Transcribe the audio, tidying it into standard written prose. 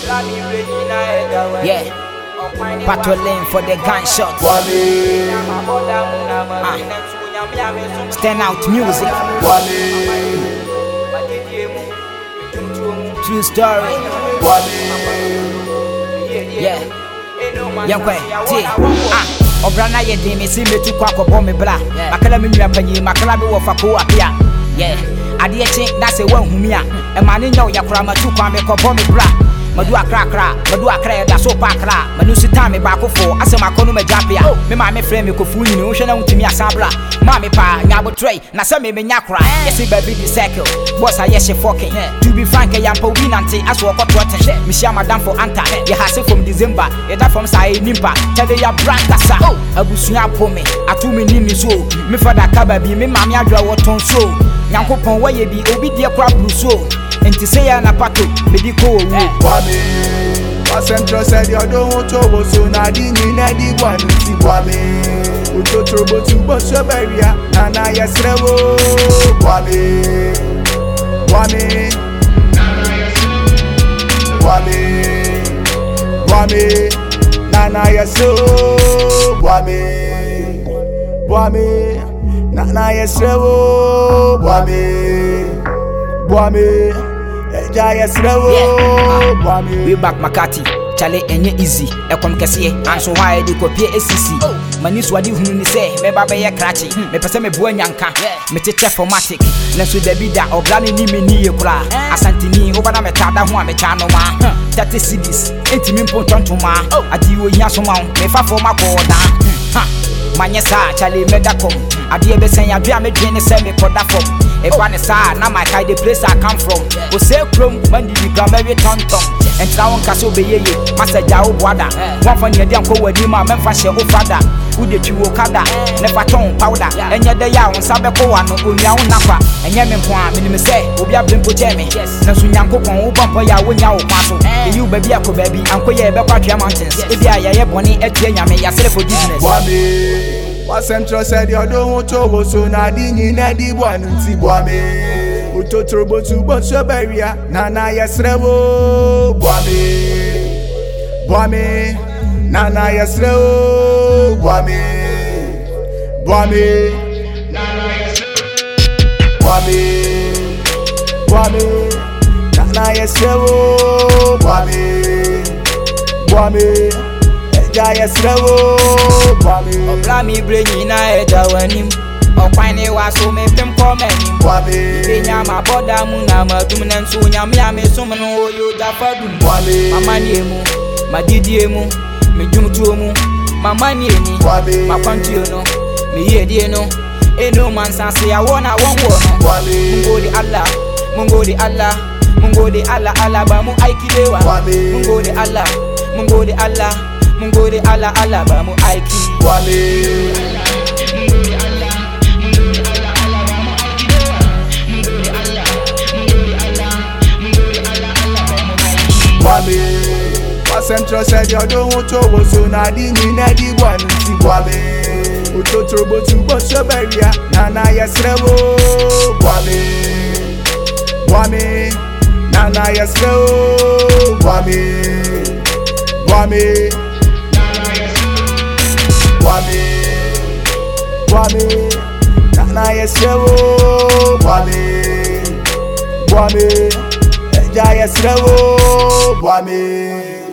Yeah, patrolling for the gunshot. Stand out music. True story. Yeah, Obrana ye de me see me to kwako bomb bla. Makala me nua panyi, makala me wo fako apia. Yeah, ade eche na se wan humi a. E ma ne nya wo yakora ma tu kwa me ko bomb bla. Madu akra da so pa akra. Manu sita me ba ko fo, asema kono me japia. Me ma me frame me ko fu nyini, wo hwe na wuntimi asabla. Ma me pa nya botray, na se me nya kra. Yes baby the circle. Boss a yes fucking. To be frank, I am po winante as wo ko trotten. Me share madam for anta. Ye hase from December, ye da from sai nimpa. Tell ya branda sa. Abusua po me, atu me ni mi so. Me fada kaba bi, me ma me adwa wo ton so. Nyankopon waye bi obi die kra bru so. Enti say ya na pato, me di ko wu. Wame, Central said you don't want to so na di ni na di one ti wame. Uto trobo tu bo so beria, na na yesrewo. Wame, na na yeso. Wame, na na yesrewo. Wame. We back Makati, Chale enye easy. Ekom kesiye, anso wae di kopie ACC. Mani swadi hunu ni se, me baba ye krachi. Me pese me buwe nyanka, me tete formatic. Nensu debida, oblani ni me ni ye kula. Asanti ni, obana me tada huwa me chano ma. 30 CDs, enti mimpo tonto ma. Adi yo nyaso ma, me fa forma koda. Manyesa, Chale medakom. Adi ebe sen ya dua me dwene se me koda fom. Ebane sa na my kai the place I come from. O say krom mandi di gram every tonton. Entra won kase obeyeye, masaja wo boada. Won fa ne dem ko wadi ma memfa hye o fada. Wo de twi wo kada, ne fa ton powder. Enye de ya won sabe ko wa no onua won nafa. Enye me mpo a me ni say obi abempo cheme. Na so nyankopon wo bompo ya wo nya wo kwaso. Eyi baby akobabi ankoye ebe kwatwa mountains. Ebi ayeye boni etie nyame ya sele for business. Central said you don't want to so na di ni na di one ti wame. Uto trobo tu bo so beria, na na yesrewo. Wame, na na yesrewo. Wame, na na yesrewo. Wame. Obla mi brenyi na eja wanim. Okwane wa so me pem komeni. Benya ma boda mu na madum na nso nyame ya me so no oyo da fadum. Mama ni emu, madidi emu, me jumtu emu. Mama ni eni, ma kwanti no, me yedie no. Eno man sanse ya wona wonwo no. Mungo di Allah, Allah ba mu aikilewa. Mungo di Allah. Mungo de Allah ba mu aiki. Central said you don't want to so na di ni na di one ti wame. Uto trobo tu bo so beria, na na yesrewo. Wame, na na yesrewo. Wame, na na yesrewo. Wame, eja yesrewo.